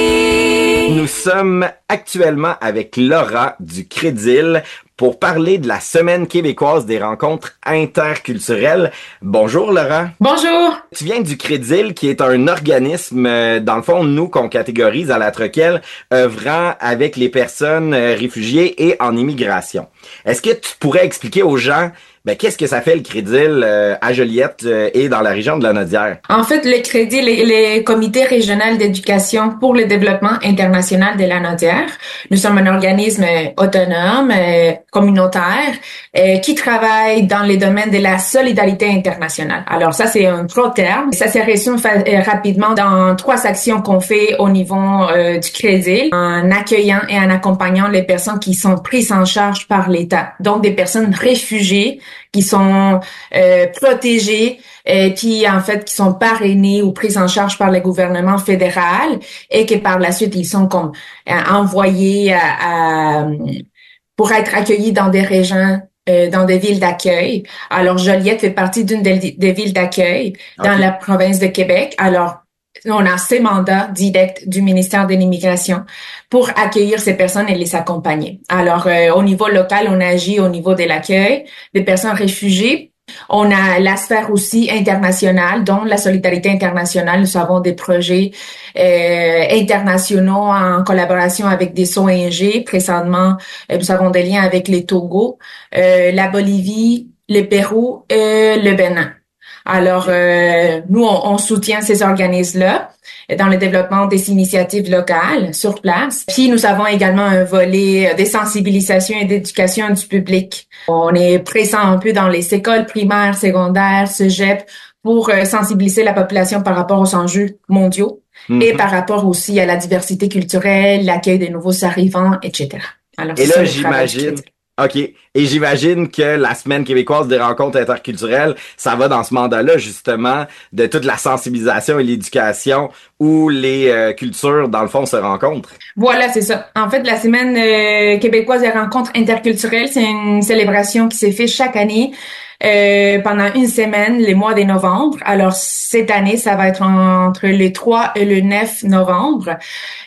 J. Nous sommes actuellement avec Laura du Crédil pour parler de la Semaine québécoise des rencontres interculturelles. Bonjour Laura. Bonjour. Tu viens du Crédil, qui est un organisme, euh, dans le fond, nous, qu'on catégorise à la Troquelle, œuvrant avec les personnes euh, réfugiées et en immigration. Est-ce que tu pourrais expliquer aux gens ben, qu'est-ce que ça fait le Crédil euh, à Joliette euh, et dans la région de la Naudière? En fait, le Crédil est le Comité régional d'éducation pour le développement international de la Naudière. Nous sommes un organisme autonome, euh, communautaire, euh, qui travaille dans les domaines de la solidarité internationale. Alors ça, c'est un gros terme. Ça se résume fa- euh, rapidement dans trois actions qu'on fait au niveau euh, du Crédil, en accueillant et en accompagnant les personnes qui sont prises en charge par l'État. Donc, des personnes réfugiées qui sont euh, protégées, et qui en fait qui sont parrainées ou prises en charge par le gouvernement fédéral et que par la suite ils sont comme euh, envoyés à, à, pour être accueillis dans des régions, euh, dans des villes d'accueil. Alors Joliette fait partie d'une des, des villes d'accueil dans okay. la province de Québec. Alors on a ces mandats directs du ministère de l'Immigration pour accueillir ces personnes et les accompagner. Alors, euh, au niveau local, on agit au niveau de l'accueil des personnes réfugiées. On a la sphère aussi internationale, dont la solidarité internationale. Nous avons des projets euh, internationaux en collaboration avec des O N G. Présentement, euh, nous avons des liens avec les Togo, euh, la Bolivie, le Pérou et le Bénin. Alors, euh, nous, on, on soutient ces organismes-là dans le développement des initiatives locales sur place. Puis, nous avons également un volet de sensibilisation et d'éducation du public. On est présent un peu dans les écoles primaires, secondaires, cégep, pour euh, sensibiliser la population par rapport aux enjeux mondiaux mm-hmm. et par rapport aussi à la diversité culturelle, l'accueil des nouveaux arrivants, et cetera. Alors, et là, j'imagine... OK. Et j'imagine que la Semaine québécoise des rencontres interculturelles, ça va dans ce mandat-là, justement, de toute la sensibilisation et l'éducation où les euh, cultures, dans le fond, se rencontrent. Voilà, c'est ça. En fait, la Semaine euh, québécoise des rencontres interculturelles, c'est une célébration qui s'est faite chaque année euh, pendant une semaine, les mois de novembre. Alors, cette année, ça va être entre le trois et le neuf novembre.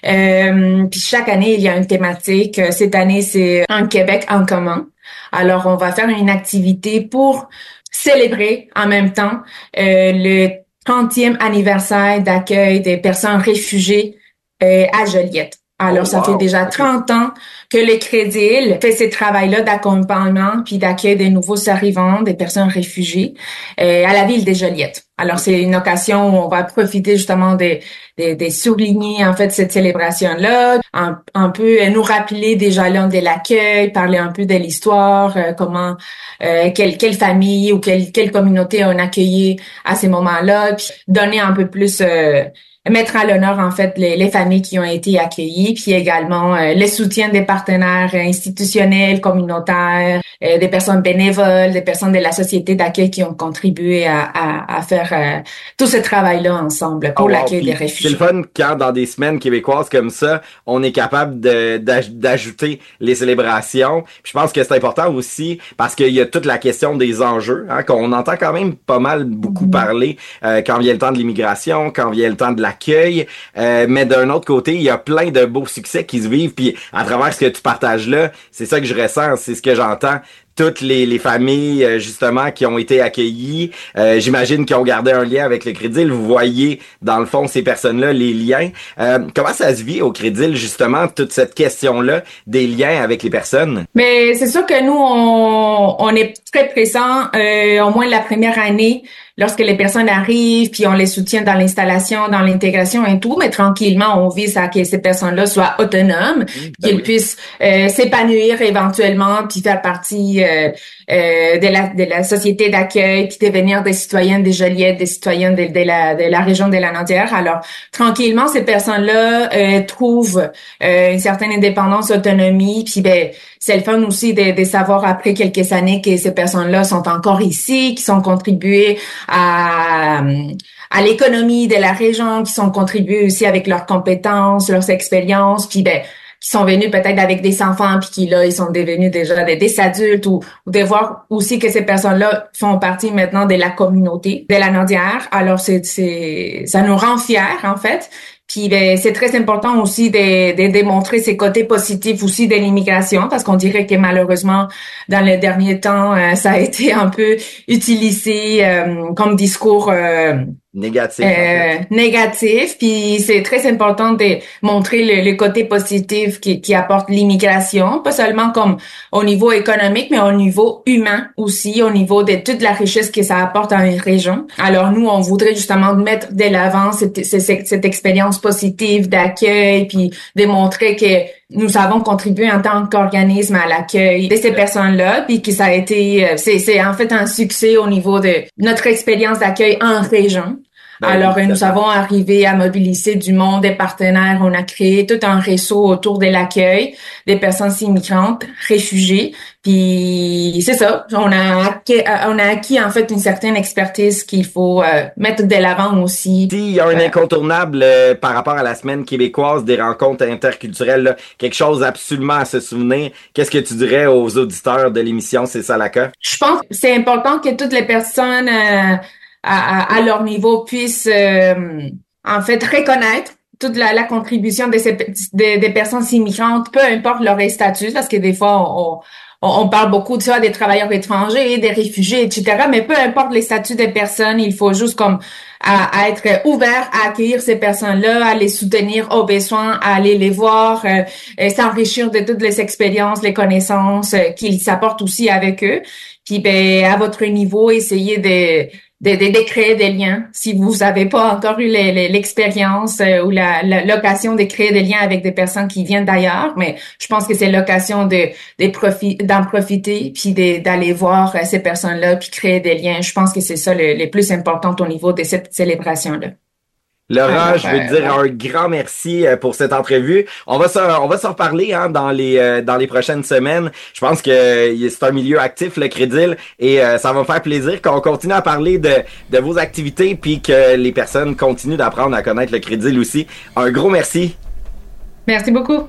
Euh, puis chaque année, il y a une thématique. Cette année, c'est un Québec en commun. Alors, on va faire une activité pour célébrer en même temps euh, le trentième anniversaire d'accueil des personnes réfugiées euh, à Joliette. Alors, oh, ça wow. fait déjà trente ans que le Crédil fait ce travail-là d'accompagnement puis d'accueil des nouveaux arrivants, des personnes réfugiées euh, à la ville de Joliette. Alors, c'est une occasion où on va profiter justement de, de, de souligner en fait cette célébration-là, un, un peu nous rappeler des jalons de l'accueil, parler un peu de l'histoire, euh, comment, euh, quelle, quelle famille ou quelle, quelle communauté on a accueilli à ces moments-là, puis donner un peu plus... Euh, mettre à l'honneur en fait les, les familles qui ont été accueillies, puis également euh, le soutien des partenaires institutionnels, communautaires, euh, des personnes bénévoles, des personnes de la société d'accueil qui ont contribué à, à, à faire euh, tout ce travail-là ensemble pour oh, wow. l'accueil des réfugiés. C'est le fun quand dans des semaines québécoises comme ça, on est capable de, d'aj- d'ajouter les célébrations. Puis je pense que c'est important aussi parce qu'il y a toute la question des enjeux, hein, qu'on entend quand même pas mal beaucoup mmh. parler euh, quand vient le temps de l'immigration, quand vient le temps de la accueil, euh, mais d'un autre côté, il y a plein de beaux succès qui se vivent, puis à travers ce que tu partages là, c'est ça que je ressens, c'est ce que j'entends. Toutes les, les familles, euh, justement, qui ont été accueillies, euh, j'imagine qu'ils ont gardé un lien avec le Crédil. Vous voyez, dans le fond, ces personnes-là, les liens. Euh, comment ça se vit au Crédil, justement, toute cette question-là des liens avec les personnes? Mais c'est sûr que nous, on, on est très présents, euh, au moins la première année, lorsque les personnes arrivent, puis on les soutient dans l'installation, dans l'intégration et tout, mais tranquillement, on vise à que ces personnes-là soient autonomes, mmh, ben qu'ils oui. puissent euh, s'épanouir éventuellement, puis faire partie euh, euh, de la de la société d'accueil, puis devenir des citoyens de Joliette, des citoyens de, de la de la région de la Naudière. Alors, tranquillement, ces personnes-là euh, trouvent euh, une certaine indépendance, autonomie, puis ben c'est le fun aussi de, de savoir après quelques années que ces personnes-là sont encore ici, qui sont contribuées à à l'économie de la région, qui sont contribuées aussi avec leurs compétences, leurs expériences, puis ben qui sont venus peut-être avec des enfants puis qui là ils sont devenus déjà des, des adultes ou, ou de voir aussi que ces personnes-là font partie maintenant de la communauté de la Naudière. Alors c'est c'est ça nous rend fiers en fait. Puis ben, c'est très important aussi de, de démontrer ces côtés positifs aussi de l'immigration parce qu'on dirait que malheureusement dans les derniers temps euh, ça a été un peu utilisé euh, comme discours euh, négatif. Euh, en fait. Négatif. Puis c'est très important de montrer le, le côté positif qui, qui apporte l'immigration, pas seulement comme au niveau économique, mais au niveau humain aussi, au niveau de toute la richesse que ça apporte à une région. Alors nous, on voudrait justement mettre de l'avant cette, cette, cette expérience positive d'accueil, puis démontrer que nous avons contribué en tant qu'organisme à l'accueil de ces personnes-là, puis que ça a été, c'est, c'est en fait un succès au niveau de notre expérience d'accueil en région. Ben, Alors, oui, nous avons arrivé à mobiliser du monde, des partenaires. On a créé tout un réseau autour de l'accueil des personnes immigrantes, réfugiées. Puis, c'est ça. On a acquis, on a acquis en fait une certaine expertise qu'il faut euh, mettre de l'avant aussi. Il y a un euh, incontournable euh, par rapport à la semaine québécoise des rencontres interculturelles, là, quelque chose absolument à se souvenir. Qu'est-ce que tu dirais aux auditeurs de l'émission C'est ça la K? Je pense que c'est important que toutes les personnes euh, À, à, à leur niveau puissent euh, en fait reconnaître toute la, la contribution de ces, de, des personnes immigrantes, peu importe leur statut, parce que des fois on, on, on parle beaucoup de ça des travailleurs étrangers, des réfugiés, et cetera. Mais peu importe les statuts des personnes, il faut juste comme à, à être ouvert à accueillir ces personnes-là, à les soutenir aux besoins, à aller les voir, euh, et s'enrichir de toutes les expériences, les connaissances euh, qu'ils apportent aussi avec eux. Puis ben à votre niveau, essayez de De, de, de créer des liens. Si vous n'avez pas encore eu les, les, l'expérience euh, ou la, la, l'occasion de créer des liens avec des personnes qui viennent d'ailleurs, mais je pense que c'est l'occasion de, de profi- d'en profiter puis de, d'aller voir euh, ces personnes-là puis créer des liens. Je pense que c'est ça le, le plus important au niveau de cette célébration-là. Laurent, je veux te dire un grand merci pour cette entrevue. On va se, on va se reparler hein, dans les dans les prochaines semaines. Je pense que c'est un milieu actif, le Crédil, et euh, ça va me faire plaisir qu'on continue à parler de de vos activités puis que les personnes continuent d'apprendre à connaître le Crédil aussi. Un gros merci. Merci beaucoup.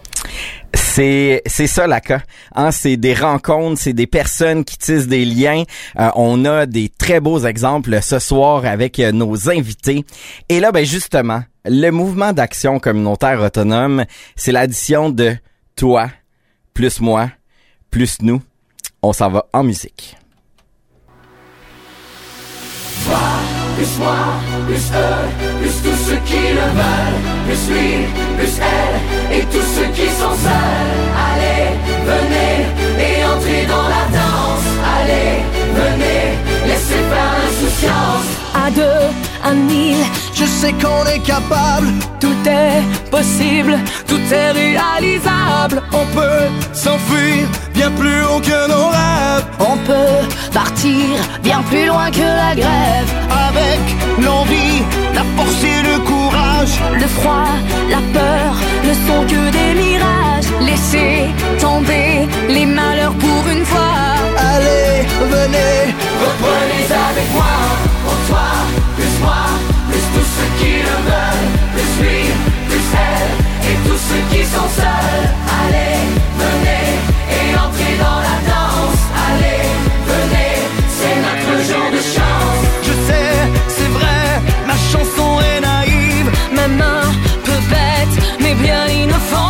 C'est c'est ça la cas. Hein, c'est des rencontres, c'est des personnes qui tissent des liens. Euh, on a des très beaux exemples ce soir avec euh, nos invités. Et là, ben justement, le mouvement d'action communautaire autonome, c'est l'addition de toi, plus moi, plus nous. On s'en va en musique. Toi, plus moi, plus eux, plus tous ceux qui le veulent, plus lui, plus elle, et tous ceux qui sont seuls. Allez, venez, et entrez dans la danse. Allez, venez, laissez faire l'insouciance. À deux, à mille, je sais qu'on est capable. Tout est possible, tout est réalisable. On peut s'enfuir bien plus haut que nos rêves. On peut partir bien plus loin que la grève. Avec l'envie, la force et le courage. Le froid, la peur, ne sont que des mirages. Laissez tomber les malheurs pour une fois. Allez, venez, reprenez avec moi. Pour toi, plus moi, plus tous ceux qui le veulent, plus lui, plus elle, et tous ceux qui sont seuls. Allez, venez, et entrez dans la danse. Allez, venez, c'est notre jour de chance. Je sais, c'est vrai, ma chanson est naïve, même un peu bête, mais bien innocente.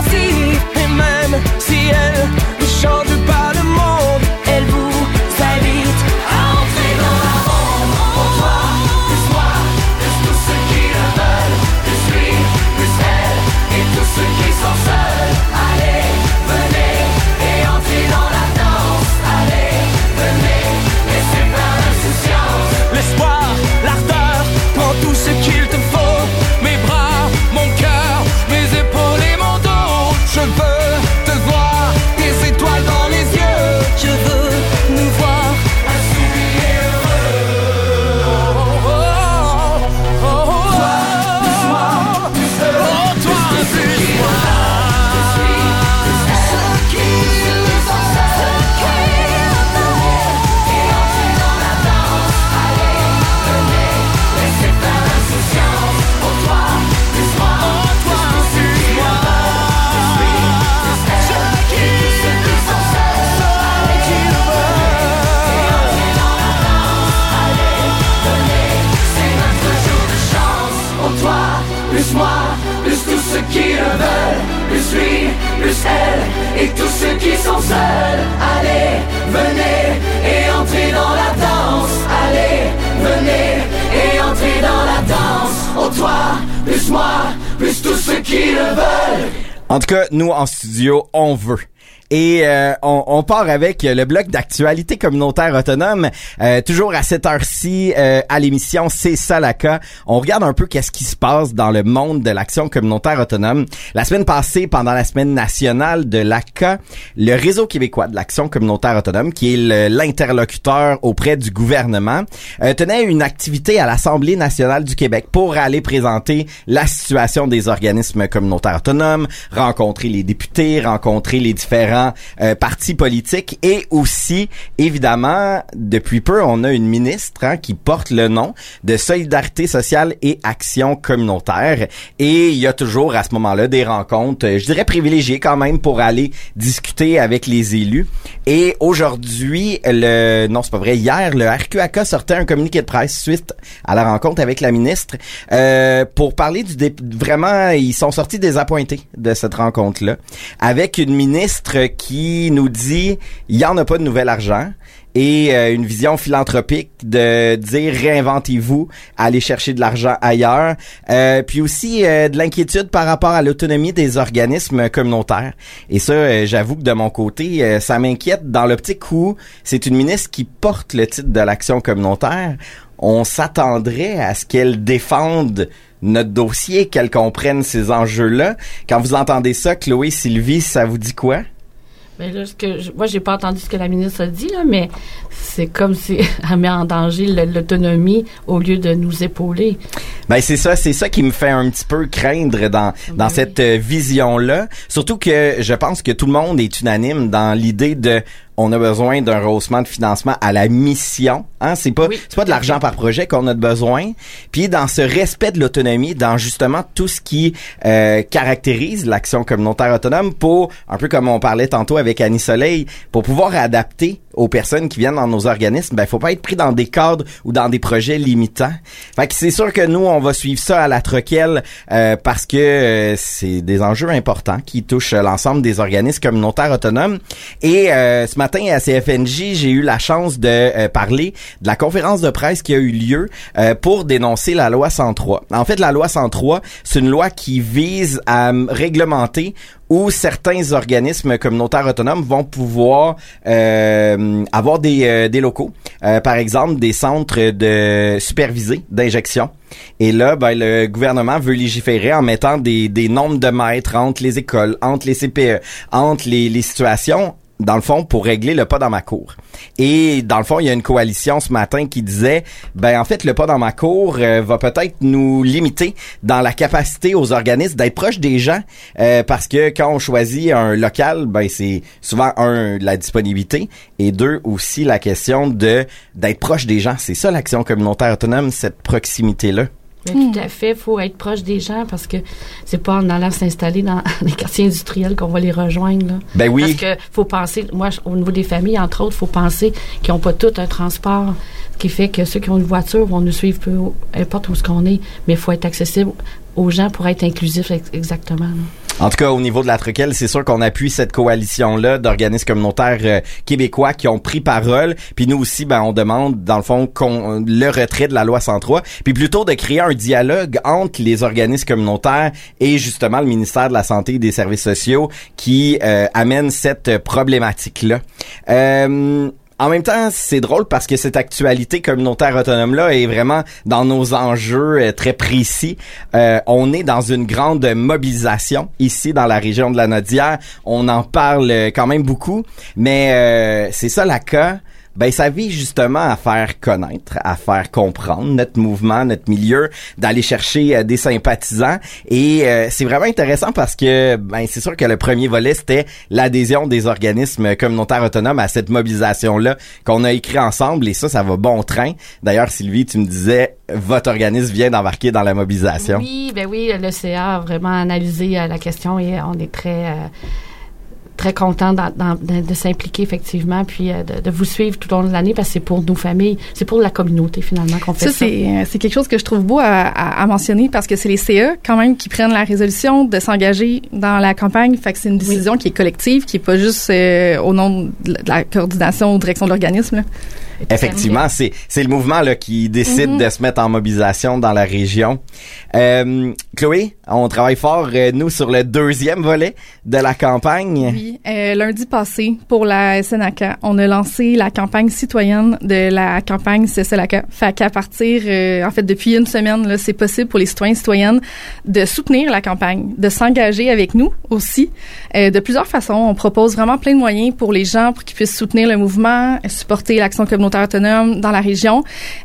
plus moi, plus tous ceux qui le veulent, plus lui, plus elle, et tous ceux qui sont seuls. Allez, venez et entrez dans la danse. Allez, venez et entrez dans la danse. Oh toi, plus moi, plus tous ceux qui le veulent. En tout cas, nous, en studio, on veut. Et euh, on, on part avec le bloc d'actualité communautaire autonome. Euh, toujours à cette heure-ci, euh, à l'émission C'est ça la cas. On regarde un peu qu'est-ce qui se passe dans le monde de l'action communautaire autonome. La semaine passée, pendant la semaine nationale de l'A C A, le Réseau québécois de l'action communautaire autonome, qui est le, l'interlocuteur auprès du gouvernement, euh, tenait une activité à l'Assemblée nationale du Québec pour aller présenter la situation des organismes communautaires autonomes, rencontrer les députés, rencontrer les différents Euh, partis politiques et aussi, évidemment, depuis peu, on a une ministre hein, qui porte le nom de Solidarité sociale et action communautaire et il y a toujours à ce moment-là des rencontres, je dirais privilégiées quand même pour aller discuter avec les élus. Et aujourd'hui, le non c'est pas vrai, hier, le R Q A Q sortait un communiqué de presse suite à la rencontre avec la ministre euh, pour parler du dé- vraiment, ils sont sortis désappointés de cette rencontre-là avec une ministre qui nous dit il y en a pas de nouvel argent et euh, une vision philanthropique de dire réinventez-vous, allez chercher de l'argent ailleurs, euh, puis aussi euh, de l'inquiétude par rapport à l'autonomie des organismes communautaires. Et ça, euh, j'avoue que de mon côté, euh, ça m'inquiète dans l'optique où c'est une ministre qui porte le titre de l'action communautaire. On s'attendrait à ce qu'elle défende notre dossier, qu'elle comprenne ces enjeux-là. Quand vous entendez ça, Chloé, Sylvie, ça vous dit quoi? Ben là, ce que je, moi, j'ai pas entendu ce que la ministre a dit, là, mais c'est comme si elle met en danger l'autonomie au lieu de nous épauler. Ben c'est ça, c'est ça qui me fait un petit peu craindre dans dans oui. cette euh, vision-là. Surtout que je pense que tout le monde est unanime dans l'idée de on a besoin d'un rehaussement de financement à la mission, hein, c'est pas oui. c'est pas de l'argent par projet qu'on a besoin. Puis dans ce respect de l'autonomie, dans justement tout ce qui euh, caractérise l'action communautaire autonome pour un peu comme on parlait tantôt avec Annie Soleil, pour pouvoir adapter aux personnes qui viennent dans nos organismes, ben faut pas être pris dans des cadres ou dans des projets limitants. Fait que c'est sûr que nous on va suivre ça à la troquelle euh, parce que euh, c'est des enjeux importants qui touchent l'ensemble des organismes communautaires autonomes. Et euh, ce matin à C F N J, j'ai eu la chance de euh, parler de la conférence de presse qui a eu lieu euh, pour dénoncer la loi cent trois. En fait, la loi cent trois, c'est une loi qui vise à réglementer où certains organismes communautaires autonomes vont pouvoir euh, avoir des, euh, des locaux, euh, par exemple des centres de supervisés d'injection. Et là, ben le gouvernement veut légiférer en mettant des, des nombres de mètres entre les écoles, entre les C P E, entre les, les situations, dans le fond, pour régler le pas dans ma cour. Et dans le fond, il y a une coalition ce matin qui disait, ben en fait, le pas dans ma cour euh, va peut-être nous limiter dans la capacité aux organismes d'être proches des gens, euh, parce que quand on choisit un local, ben c'est souvent un la disponibilité et deux aussi la question de d'être proche des gens. C'est ça l'action communautaire autonome, cette proximité-là. Mais tout à fait, faut être proche des gens parce que c'est pas en allant s'installer dans les quartiers industriels qu'on va les rejoindre. Là. Ben oui. Parce que faut penser, moi au niveau des familles entre autres, faut penser qu'ils ont pas tout un transport, ce qui fait que ceux qui ont une voiture vont nous suivre peu importe où ce qu'on est, mais il faut être accessible aux gens pour être inclusif exactement. Là. En tout cas, au niveau de la Troquelle, c'est sûr qu'on appuie cette coalition-là d'organismes communautaires euh, québécois qui ont pris parole. Puis nous aussi, ben on demande, dans le fond, qu'on, le retrait de la loi cent trois. Puis plutôt de créer un dialogue entre les organismes communautaires et justement le ministère de la Santé et des Services sociaux qui euh, amène cette problématique-là. Euh... En même temps, c'est drôle parce que cette actualité communautaire autonome-là est vraiment dans nos enjeux euh, très précis. Euh, on est dans une grande mobilisation ici dans la région de la Naudière. On en parle quand même beaucoup, mais euh, c'est ça la cas. Ben ça vise justement à faire connaître, à faire comprendre notre mouvement, notre milieu, d'aller chercher euh, des sympathisants et euh, c'est vraiment intéressant parce que ben c'est sûr que le premier volet c'était l'adhésion des organismes communautaires autonomes à cette mobilisation là qu'on a écrit ensemble et ça ça va bon train. D'ailleurs Sylvie, tu me disais votre organisme vient d'embarquer dans la mobilisation. Oui, ben oui, le C A a vraiment analysé euh, la question et on est très euh, très content d'en, d'en, de, de s'impliquer effectivement, puis euh, de, de vous suivre tout au long de l'année parce que c'est pour nos familles, c'est pour la communauté finalement qu'on fait ça. Ça, c'est, c'est quelque chose que je trouve beau à, à, à mentionner parce que c'est les C E quand même qui prennent la résolution de s'engager dans la campagne. Fait que c'est une décision oui. qui est collective, qui est pas juste euh, au nom de la coordination ou direction de l'organisme. Là. Effectivement, c'est c'est le mouvement là qui décide mm-hmm. de se mettre en mobilisation dans la région. Euh, Chloé, on travaille fort euh, nous sur le deuxième volet de la campagne. Oui, euh, lundi passé pour la S N A Q, on a lancé la campagne citoyenne de la campagne C S L A Q. Fait qu'à partir, euh, en fait, depuis une semaine, là, c'est possible pour les citoyens et citoyennes de soutenir la campagne, de s'engager avec nous aussi, euh, de plusieurs façons. On propose vraiment plein de moyens pour les gens pour qu'ils puissent soutenir le mouvement, supporter l'action communautaire autonome dans la région.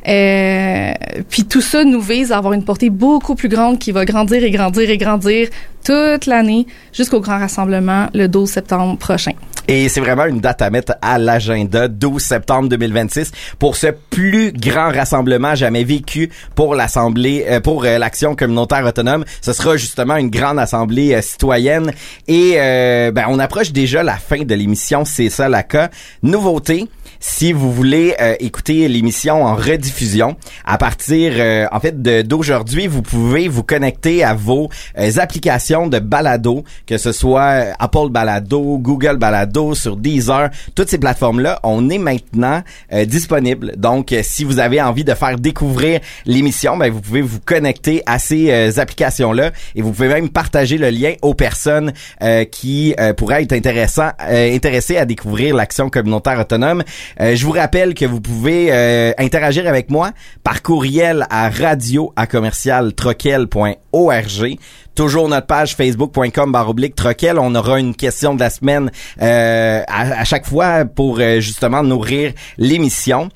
Euh, puis tout ça nous vise à avoir une portée beaucoup plus grande qui va grandir et grandir et grandir toute l'année jusqu'au grand rassemblement le douze septembre prochain. Et c'est vraiment une date à mettre à l'agenda, douze septembre deux mille vingt-six, pour ce plus grand rassemblement jamais vécu pour l'Assemblée, euh, pour euh, l'Action communautaire autonome. Ce sera justement une grande assemblée euh, citoyenne. Et euh, ben on approche déjà la fin de l'émission C'est ça la Q. Nouveauté, si vous voulez euh, écouter l'émission en rediffusion, à partir euh, en fait de d'aujourd'hui, vous pouvez vous connecter à vos euh, applications de balado, que ce soit Apple Balado, Google Balado, sur Deezer, toutes ces plateformes-là, on est maintenant euh, disponible. Donc, euh, si vous avez envie de faire découvrir l'émission, ben vous pouvez vous connecter à ces euh, applications-là et vous pouvez même partager le lien aux personnes euh, qui euh, pourraient être intéressant, euh, intéressées à découvrir l'Action communautaire autonome. Euh, je vous rappelle que vous pouvez euh, interagir avec moi par courriel à radio à commercial troquel point org. Toujours notre page facebook point com barre oblique troquel. On aura une question de la semaine euh, à, à chaque fois pour euh, justement nourrir l'émission.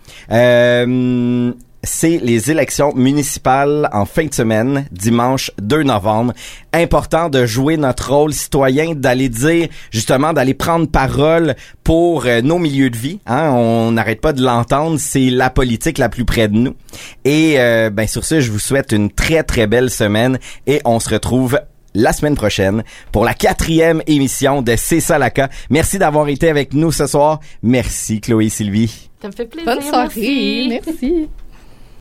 Euh, c'est les élections municipales en fin de semaine, dimanche deux novembre. Important de jouer notre rôle citoyen, d'aller dire, justement, d'aller prendre parole pour euh, nos milieux de vie. Hein? On n'arrête pas de l'entendre, c'est la politique la plus près de nous. Et euh, ben sur ce, je vous souhaite une très, très belle semaine et on se retrouve la semaine prochaine pour la quatrième émission de C'est ça la Q. Merci d'avoir été avec nous ce soir. Merci Chloé et Sylvie. Ça me fait plaisir. Bonne soirée. Merci. merci.